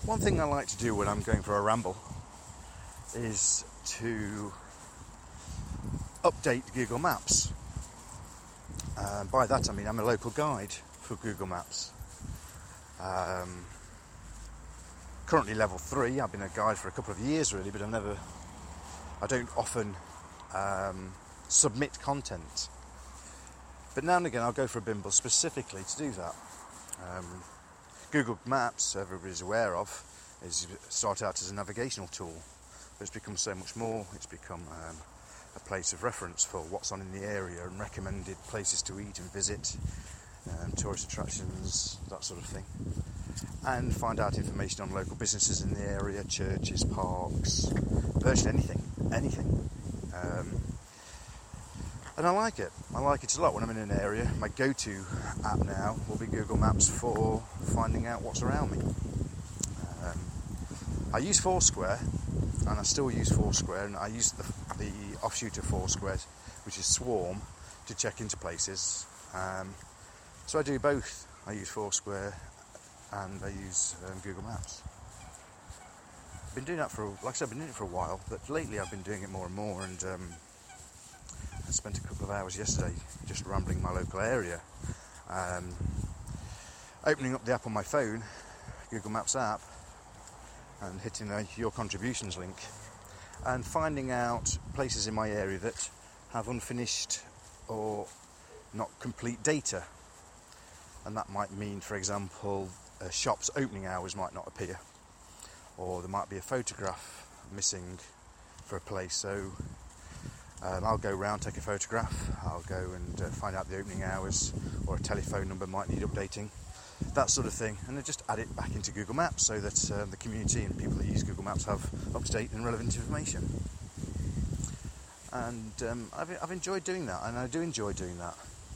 One thing I like to do when I'm going for a ramble is to update Google Maps. By that I mean I'm a local guide for Google Maps. Currently level 3. I've been a guide for a couple of years really, but I don't often submit content. But now and again I'll go for a bimble specifically to do that. Google Maps, everybody's aware of, started out as a navigational tool, but it's become so much more. It's become a place of reference for what's on in the area and recommended places to eat and visit, tourist attractions, that sort of thing, and find out information on local businesses in the area, churches, parks, virtually anything. And I like it. I like it a lot when I'm in an area. My go-to app now will be Google Maps for finding out what's around me. I use Foursquare, and I still use Foursquare, and I use the offshoot of Foursquare, which is Swarm, to check into places. So I do both. I use Foursquare and I use Google Maps. I've been doing that I've been doing it for a while, but lately I've been doing it more and more, and I spent a couple of hours yesterday just rambling my local area, opening up the app on my phone, Google Maps app, and hitting the Your Contributions link, and finding out places in my area that have unfinished or not complete data. And that might mean, for example, a shop's opening hours might not appear, or there might be a photograph missing for a place. So I'll go round, take a photograph, I'll go and find out the opening hours, or a telephone number might need updating, that sort of thing, and then just add it back into Google Maps so that the community and people that use Google Maps have up-to-date and relevant information. And I've enjoyed doing that, and I do enjoy doing that.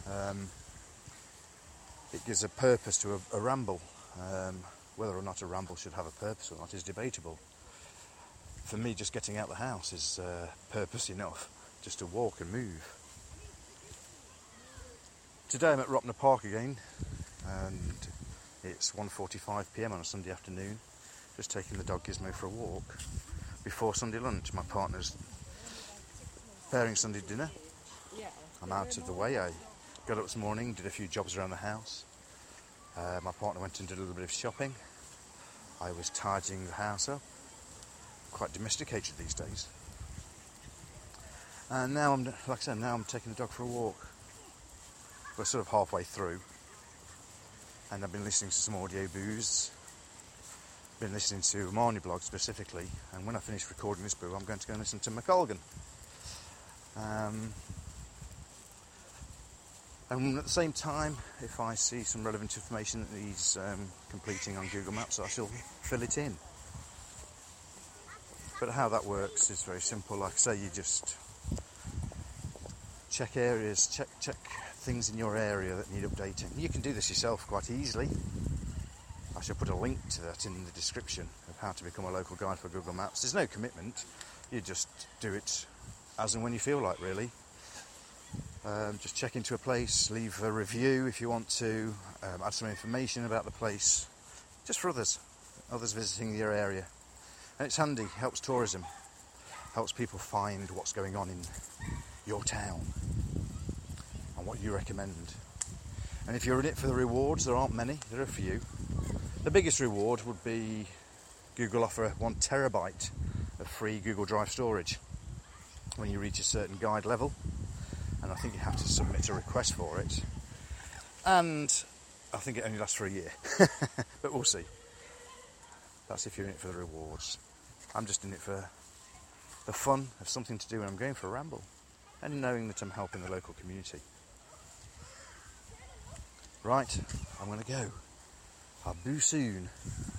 It gives a purpose to a ramble. Whether or not a ramble should have a purpose or not is debatable. For me, just getting out the house is purpose enough, just to walk and move. Today I'm at Ropner Park again, and it's 1:45 p.m. on a Sunday afternoon, just taking the dog Gizmo for a walk before Sunday lunch. My partner's preparing Sunday dinner. I'm out of the way. I got up this morning, did a few jobs around the house. My partner went and did a little bit of shopping. I was tidying the house up. Quite domesticated these days. And now I'm taking the dog for a walk. We're sort of halfway through, and I've been listening to some audio boos. Been listening to Marnie blog specifically, and when I finish recording this boo, I'm going to go and listen to McColgan. And at the same time, if I see some relevant information that needs completing on Google Maps, I shall fill it in. But how that works is very simple. Like I say, you just check areas, check things in your area that need updating. You can do this yourself quite easily. I shall put a link to that in the description of how to become a local guide for Google Maps. There's no commitment. You just do it as and when you feel like, really. Just check into a place, leave a review if you want to, add some information about the place, just for others visiting your area. And it's handy, helps tourism, helps people find what's going on in your town and what you recommend. And if you're in it for the rewards, there aren't many, there are a few. The biggest reward would be Google offer 1 terabyte of free Google Drive storage when you reach a certain guide level. And I think you have to submit a request for it. And I think it only lasts for a year. But we'll see. That's if you're in it for the rewards. I'm just in it for the fun of something to do when I'm going for a ramble, and knowing that I'm helping the local community. Right, I'm going to go. I'll boo soon.